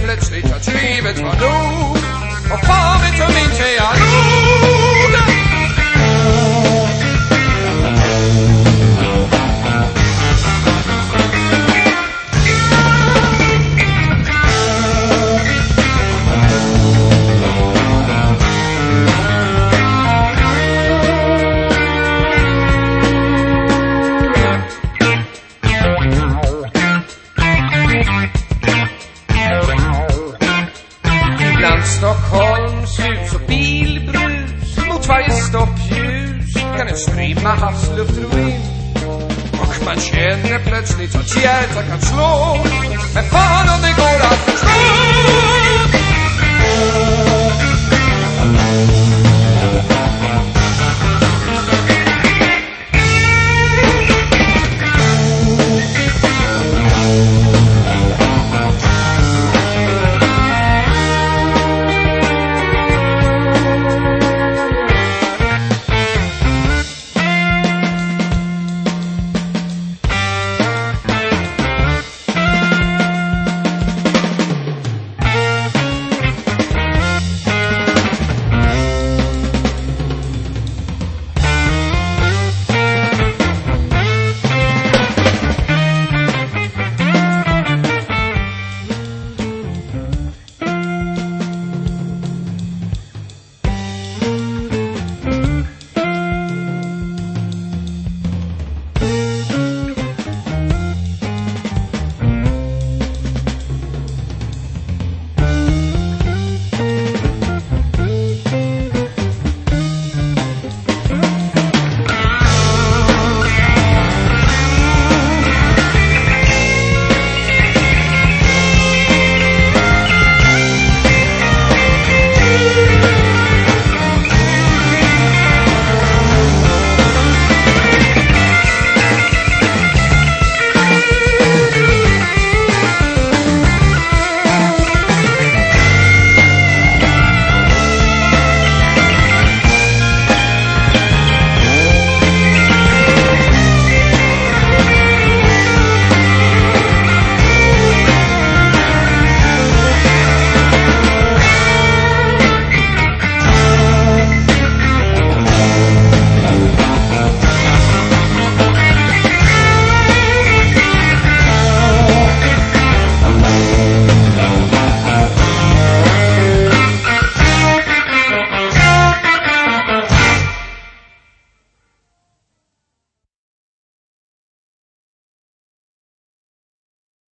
plötsligt att livet var nog. Och fan vet hur min tjej är nog. Stockholms ljus och bilbrus mot varje stoppljus kan en strimma havsluft ro in. Och man känner plötsligt att hjärtat kan slå. Men fan om det går att förstå.